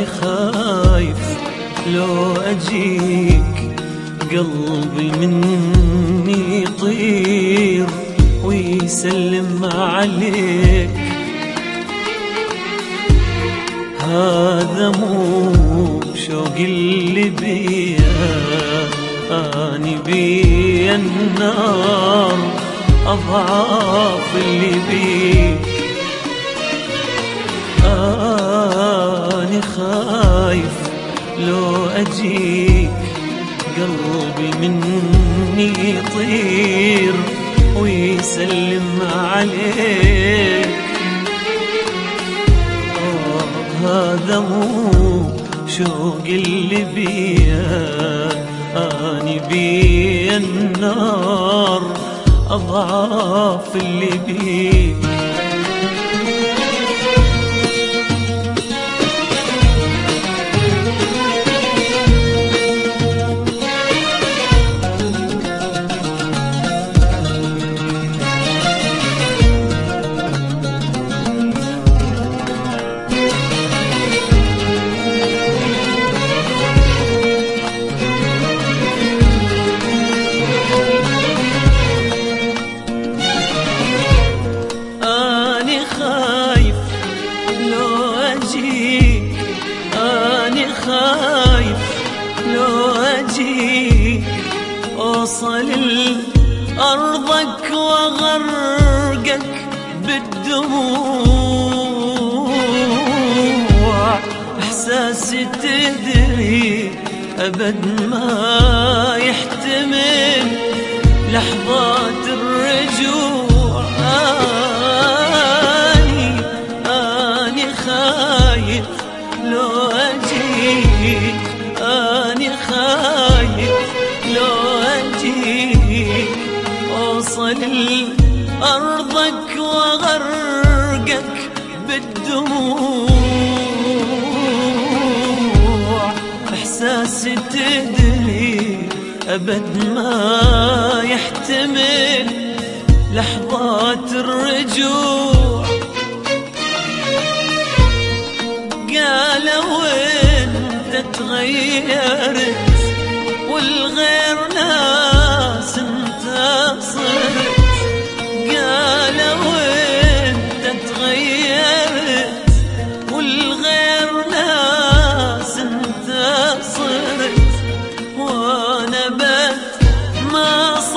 أني خايف لو أجيك قلبي مني يطير ويسلم عليك. هذا مو شوق اللي بيا، أني بيا النار أضعاف اللي بيك. أني خايف لو أجيك قلبي مني يطير ويسلم عليك. هذا مو شوق اللي بيا، أني بيا النار أضعاف اللي بيك. خايف لو أجيك أوصل لأرضك وأغرقك بالدموع. إحساسي تدري أبد ما يحتمل لحظات الرجوع. أني خايف لو أجيك، أني خايف لو أجيك أوصل لأرضك وأغرقك بالدموع. إحساسي تدري أبد ما يحتمل لحظات الرجوع. قالوا انت تغيرت والغير ناس انت صرت. قالوا انت تغيرت والغير ناس انت صرت. وانا بس ما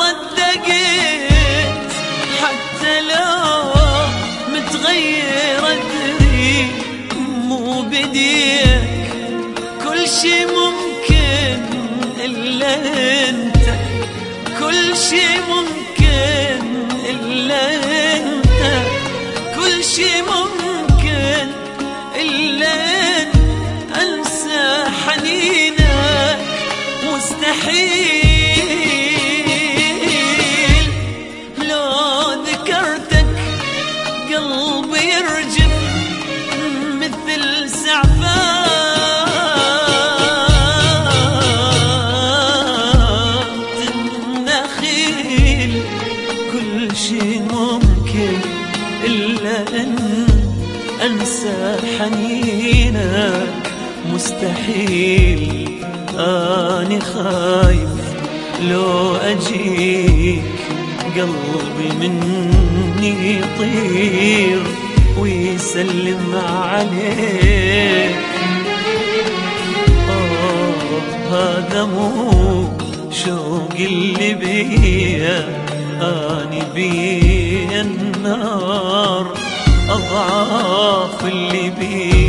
صدقت حتى لو متغير ادري مو بديك كل شي ممكن إلا أنت، كل شي ممكن إلا أنت، كل شي ممكن إلا أنت. أنسى حنينك مستحيل، لو ذكرتك قلبي يرجف مثل سعفات النخيل. كل شي ممكن إلا أن أنسى حنينك مستحيل. أني خايف لو أجيك قلبي مني يطير ويسلم عليك. هذا مو شوق اللي بيا، أني بيا النار أضعاف اللي بيا.